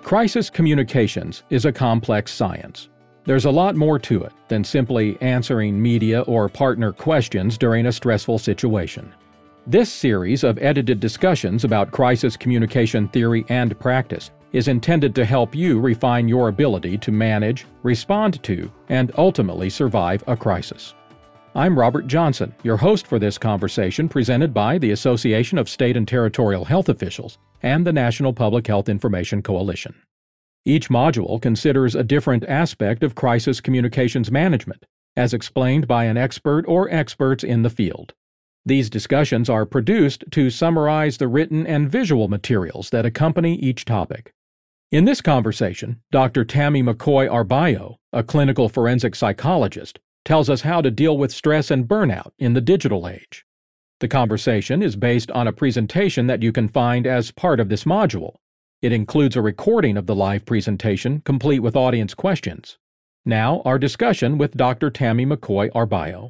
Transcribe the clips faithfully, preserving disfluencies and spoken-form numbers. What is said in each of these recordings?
Crisis communications is a complex science. There's a lot more to it than simply answering media or partner questions during a stressful situation. This series of edited discussions about crisis communication theory and practice is intended to help you refine your ability to manage, respond to, and ultimately survive a crisis. I'm Robert Johnson, your host for this conversation presented by the Association of State and Territorial Health Officials and the National Public Health Information Coalition. Each module considers a different aspect of crisis communications management, as explained by an expert or experts in the field. These discussions are produced to summarize the written and visual materials that accompany each topic. In this conversation, Doctor Tammy McCoy-Arbayo, a clinical forensic psychologist, tells us how to deal with stress and burnout in the digital age. The conversation is based on a presentation that you can find as part of this module. It includes a recording of the live presentation, complete with audience questions. Now, our discussion with Doctor Tammy McCoy-Arbayo.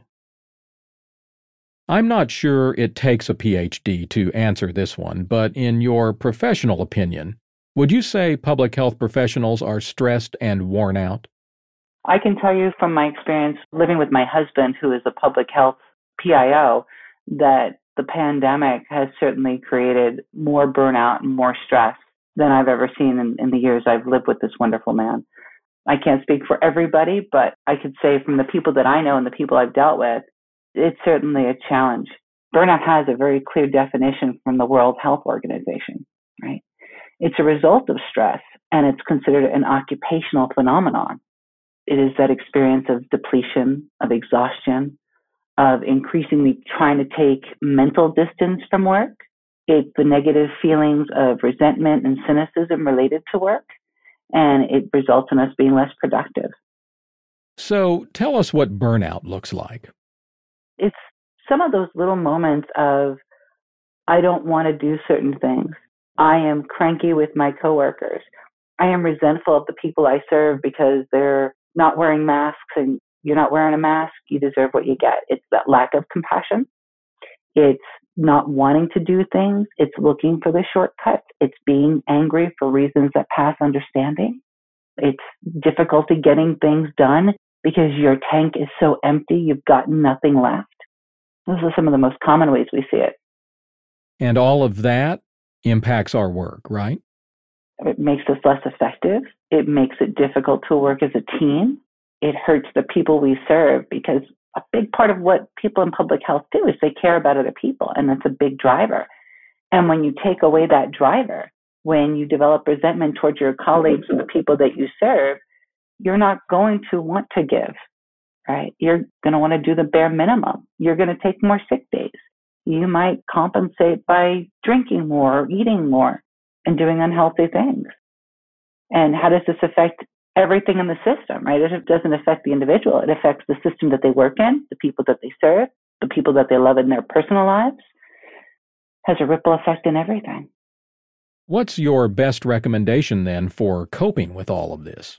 I'm not sure it takes a P H D to answer this one, but in your professional opinion, would you say public health professionals are stressed and worn out? I can tell you from my experience living with my husband, who is a public health P I O, that the pandemic has certainly created more burnout and more stress than I've ever seen in, in the years I've lived with this wonderful man. I can't speak for everybody, but I could say from the people that I know and the people I've dealt with, it's certainly a challenge. Burnout has a very clear definition from the World Health Organization, right? It's a result of stress, and it's considered an occupational phenomenon. It is that experience of depletion, of exhaustion, of increasingly trying to take mental distance from work. It's the negative feelings of resentment and cynicism related to work, and it results in us being less productive. So tell us what burnout looks like. It's some of those little moments of, I don't want to do certain things. I am cranky with my coworkers. I am resentful of the people I serve because they're not wearing masks, and you're not wearing a mask, you deserve what you get. It's that lack of compassion. It's not wanting to do things. It's looking for the shortcuts. It's being angry for reasons that pass understanding. It's difficulty getting things done because your tank is so empty, you've got nothing left. Those are some of the most common ways we see it. And all of that impacts our work, right? It makes us less effective. It makes it difficult to work as a team. It hurts the people we serve because a big part of what people in public health do is they care about other people, and that's a big driver. And when you take away that driver, when you develop resentment towards your colleagues and the people that you serve, you're not going to want to give, right? You're going to want to do the bare minimum. You're going to take more sick days. You might compensate by drinking more or eating more and doing unhealthy things. And how does this affect everything in the system, right? It doesn't affect the individual. It affects the system that they work in, the people that they serve, the people that they love in their personal lives. Has a ripple effect in everything. What's your best recommendation then for coping with all of this?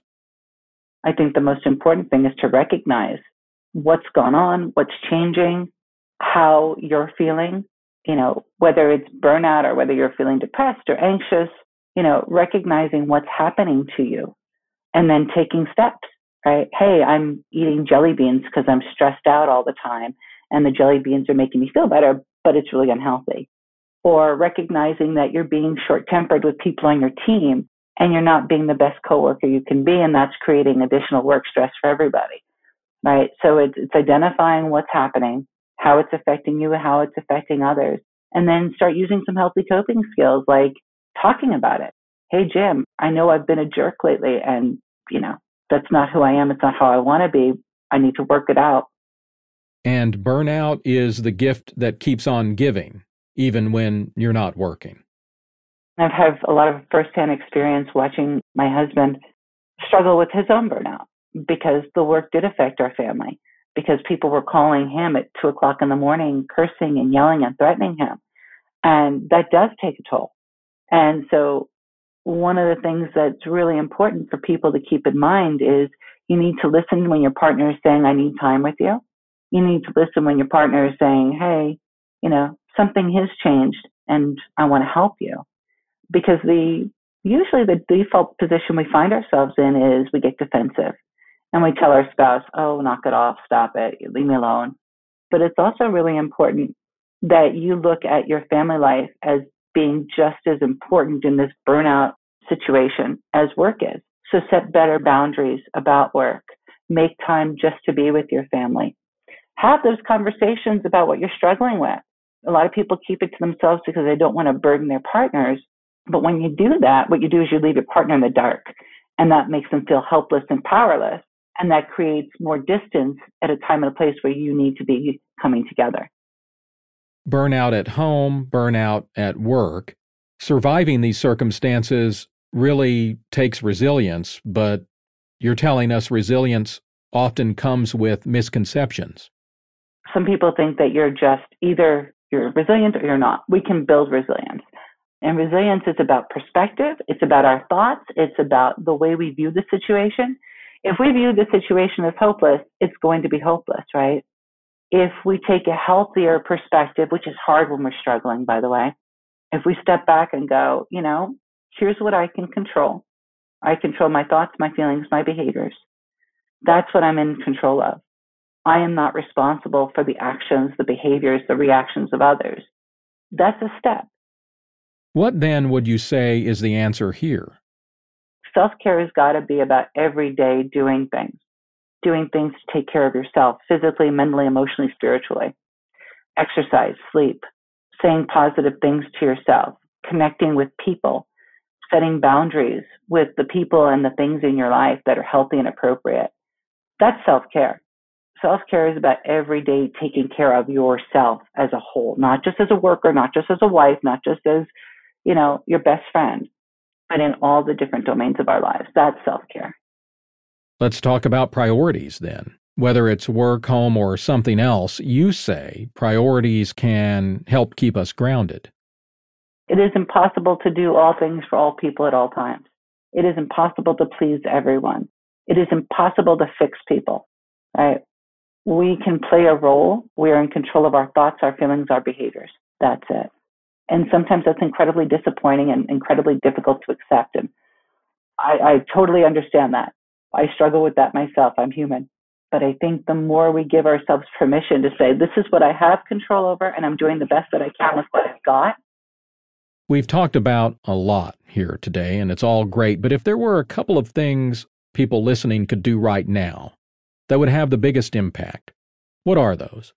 I think the most important thing is to recognize what's gone on, what's changing, how you're feeling, you know, whether it's burnout or whether you're feeling depressed or anxious, you know, recognizing what's happening to you and then taking steps, right? Hey, I'm eating jelly beans because I'm stressed out all the time and the jelly beans are making me feel better, but it's really unhealthy. Or recognizing that you're being short-tempered with people on your team and you're not being the best coworker you can be, and that's creating additional work stress for everybody, right? So it's, it's identifying what's happening, how it's affecting you, how it's affecting others, and then start using some healthy coping skills like talking about it. Hey, Jim, I know I've been a jerk lately, and, you know, that's not who I am. It's not how I want to be. I need to work it out. And burnout is the gift that keeps on giving, even when you're not working. I've had a lot of firsthand experience watching my husband struggle with his own burnout because the work did affect our family, because people were calling him at two o'clock in the morning, cursing and yelling and threatening him. And that does take a toll. And so one of the things that's really important for people to keep in mind is you need to listen when your partner is saying, I need time with you. You need to listen when your partner is saying, hey, you know, something has changed and I want to help you. Because the usually the default position we find ourselves in is we get defensive and we tell our spouse, oh, knock it off, stop it, leave me alone. But it's also really important that you look at your family life as being just as important in this burnout situation as work is. So set better boundaries about work. Make time just to be with your family. Have those conversations about what you're struggling with. A lot of people keep it to themselves because they don't want to burden their partners. But when you do that, what you do is you leave your partner in the dark, and that makes them feel helpless and powerless. And that creates more distance at a time and a place where you need to be coming together. Burnout at home, burnout at work. Surviving these circumstances really takes resilience, but you're telling us resilience often comes with misconceptions. Some people think that you're just either you're resilient or you're not. We can build resilience. And resilience is about perspective. It's about our thoughts. It's about the way we view the situation. If we view the situation as hopeless, it's going to be hopeless, right? If we take a healthier perspective, which is hard when we're struggling, by the way, if we step back and go, you know, here's what I can control. I control my thoughts, my feelings, my behaviors. That's what I'm in control of. I am not responsible for the actions, the behaviors, the reactions of others. That's a step. What then would you say is the answer here? Self-care has got to be about every day doing things, doing things to take care of yourself, physically, mentally, emotionally, spiritually. Exercise, sleep, saying positive things to yourself, connecting with people, setting boundaries with the people and the things in your life that are healthy and appropriate. That's self-care. Self-care is about every day taking care of yourself as a whole, not just as a worker, not just as a wife, not just as, you know, your best friend, but in all the different domains of our lives. That's self-care. Let's talk about priorities then. Whether it's work, home, or something else, you say priorities can help keep us grounded. It is impossible to do all things for all people at all times. It is impossible to please everyone. It is impossible to fix people, right? We can play a role. We are in control of our thoughts, our feelings, our behaviors. That's it. And sometimes that's incredibly disappointing and incredibly difficult to accept. And I, I totally understand that. I struggle with that myself. I'm human. But I think the more we give ourselves permission to say, this is what I have control over, and I'm doing the best that I can with what I've got. We've talked about a lot here today, and it's all great. But if there were a couple of things people listening could do right now that would have the biggest impact, what are those?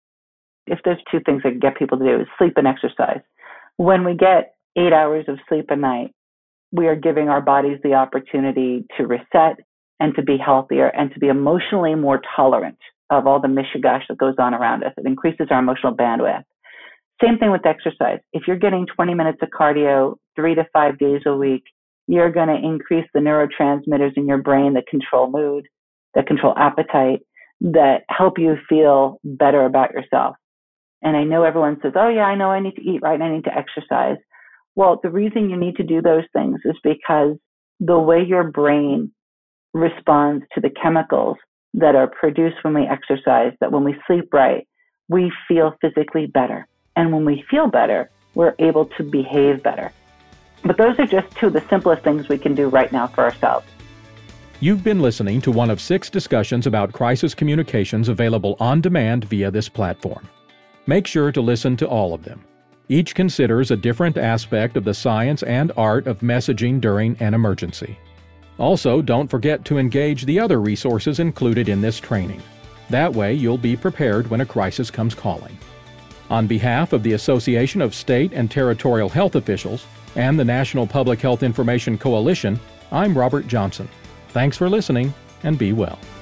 If there's two things that can get people to do, is sleep and exercise. When we get eight hours of sleep a night, we are giving our bodies the opportunity to reset and to be healthier and to be emotionally more tolerant of all the mishigash that goes on around us. It increases our emotional bandwidth. Same thing with exercise. If you're getting twenty minutes of cardio three to five days a week, you're going to increase the neurotransmitters in your brain that control mood, that control appetite, that help you feel better about yourself. And I know everyone says, oh yeah, I know I need to eat right and I need to exercise. Well, the reason you need to do those things is because the way your brain responds to the chemicals that are produced when we exercise, that when we sleep right, we feel physically better. And when we feel better, we're able to behave better. But those are just two of the simplest things we can do right now for ourselves. You've been listening to one of six discussions about crisis communications available on demand via this platform. Make sure to listen to all of them. Each considers a different aspect of the science and art of messaging during an emergency. Also, don't forget to engage the other resources included in this training. That way, you'll be prepared when a crisis comes calling. On behalf of the Association of State and Territorial Health Officials and the National Public Health Information Coalition, I'm Robert Johnson. Thanks for listening, and be well.